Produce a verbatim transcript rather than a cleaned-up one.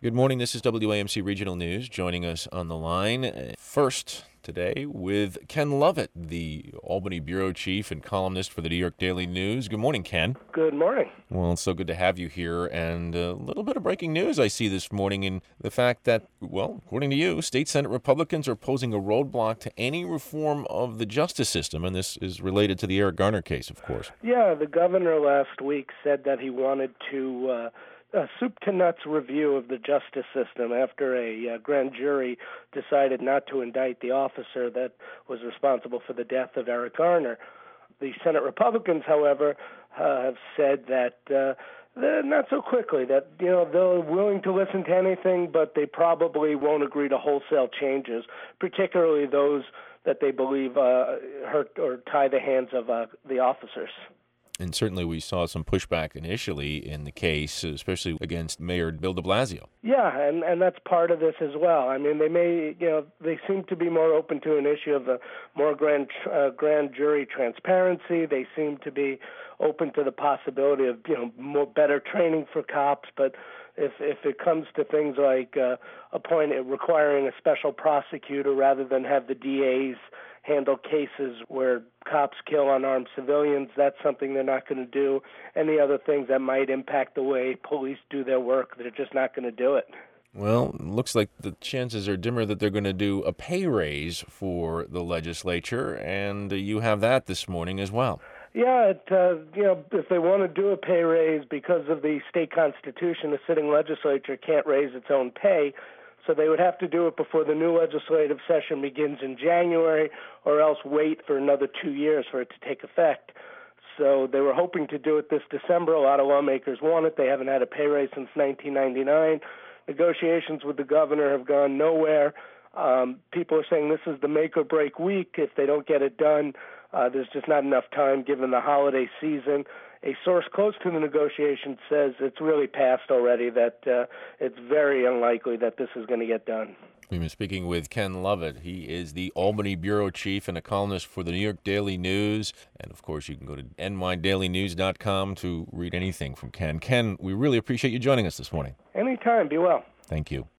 Good morning. This is W A M C Regional News. Joining us on the line uh, first today with Ken Lovett, the Albany bureau chief and columnist for the New York Daily News. Good morning, Ken. Good morning. Well, it's so good to have you here. And a little bit of breaking news I see this morning in the fact that, well, according to you, state Senate Republicans are posing a roadblock to any reform of the justice system. And this is related to the Eric Garner case, of course. Yeah, the governor last week said that he wanted to uh, a soup-to-nuts review of the justice system after a uh, grand jury decided not to indict the officer that was responsible for the death of Eric Garner. The Senate Republicans, however, uh, have said that uh, they're not so quickly, that you know they're willing to listen to anything, but they probably won't agree to wholesale changes, particularly those that they believe uh, hurt or tie the hands of uh, the officers. And certainly we saw some pushback initially in the case, especially against Mayor Bill de Blasio. Yeah, and, and that's part of this as well. I mean, they may, you know, they seem to be more open to an issue of a more grand uh, grand jury transparency. They seem to be open to the possibility of, you know, more better training for cops. But if if it comes to things like uh, appointing, requiring a special prosecutor rather than have the D As handle cases where cops kill unarmed civilians, that's something they're not going to do. Any other things that might impact the way police do their work, they're just not going to do it. Well, it looks like the chances are dimmer that they're going to do a pay raise for the legislature, and you have that this morning as well. Yeah, it, uh, you know, if they want to do a pay raise because of the state constitution, the sitting legislature can't raise its own pay. So they would have to do it before the new legislative session begins in January, or else wait for another two years for it to take effect. So they were hoping to do it this December. A lot of lawmakers want it. They haven't had a pay raise since nineteen ninety-nine. Negotiations with the governor have gone nowhere. Um, people are saying this is the make or break week. If they don't get it done, uh, there's just not enough time given the holiday season. A source close to the negotiation says it's really passed already, that uh, it's very unlikely that this is going to get done. We've been speaking with Ken Lovett. He is the Albany bureau chief and a columnist for the New York Daily News. And, of course, you can go to N Y daily news dot com to read anything from Ken. Ken, we really appreciate you joining us this morning. Anytime. Be well. Thank you.